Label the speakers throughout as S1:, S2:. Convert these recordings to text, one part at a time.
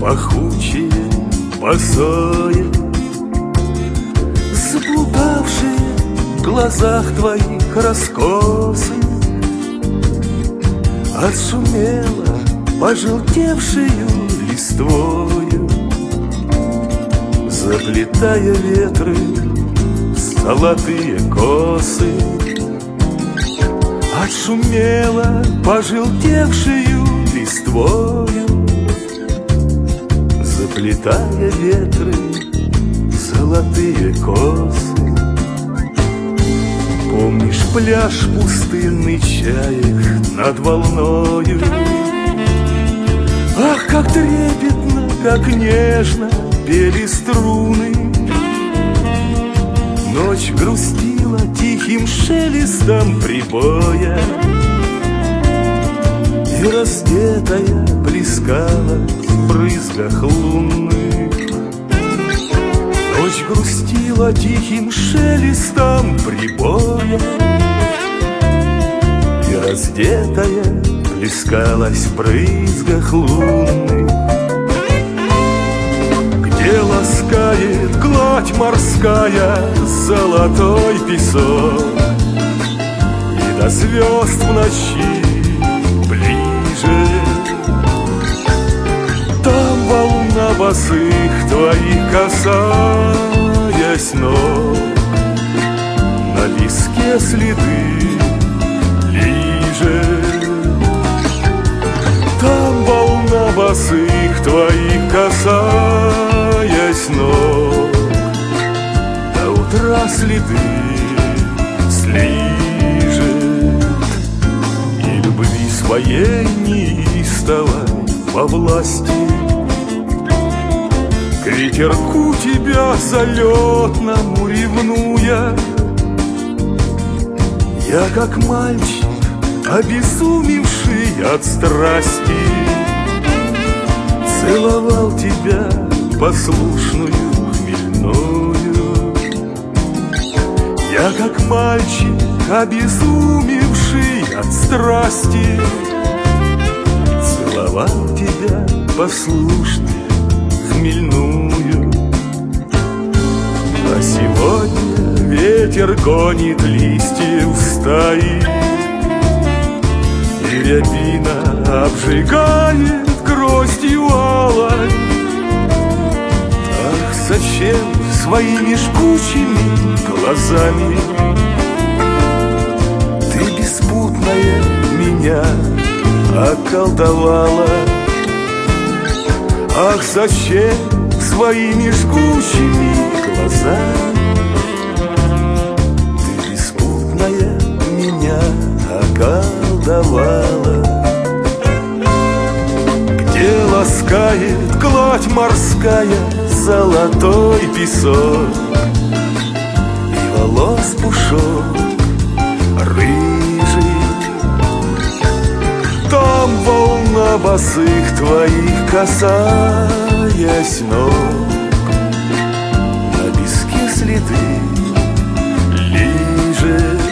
S1: пахучее, босое. Заблудавшие в глазах твоих раскосы отшумела пожелтевшую листвою, заплетая ветры в золотые косы. Отшумела пожелтевшую листвою, заплетая ветры в золотые косы. Помнишь пляж пустынный чаек над волною? Ах, как трепетно, как нежно пели струны. Ночь грустила тихим шелестом прибоя, и раздетая плескала в брызгах лунных. Ночь грустила тихим шелестом прибоя, и раздетая плескалась в брызгах лунных. Где ласкает гладь морская золотой песок, и до звезд в ночи ближе. Там волна босых твоих, касаясь ног, на песке следы лижет. Там волна босых твоих, касаясь ног, до утра следы слижет. И любви своей неистовой во власти к ветерку тебя залетному ревнуя, я, как мальчик, обезумевший от страсти, целовал тебя послушную хмельную. Я, как мальчик, обезумевший от страсти, целовал тебя послушную хмельную. А сегодня ветер гонит листья в стаи, и рябина обжигает гроздью алой. Ах, зачем своими жгучими глазами ты, беспутная, меня околдовала? Ах, зачем своими жгучими глазами ты, беспутная, меня околдовала? Где ласкает гладь морская золотой песок, и волос пушок рыжий? Там волна босых твоих, касаясь ног, на песке следы лижет.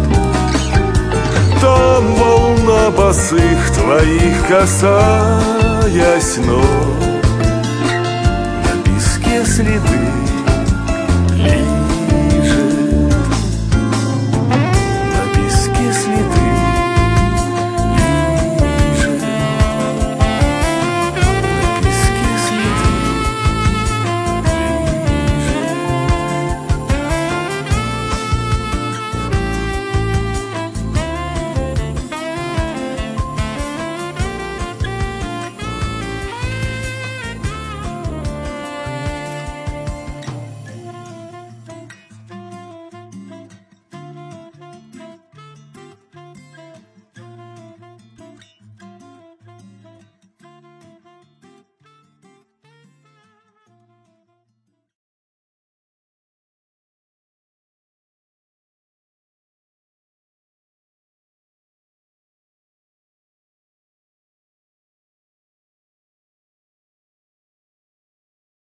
S1: Там волна босых твоих, касаясь ног, на песке следы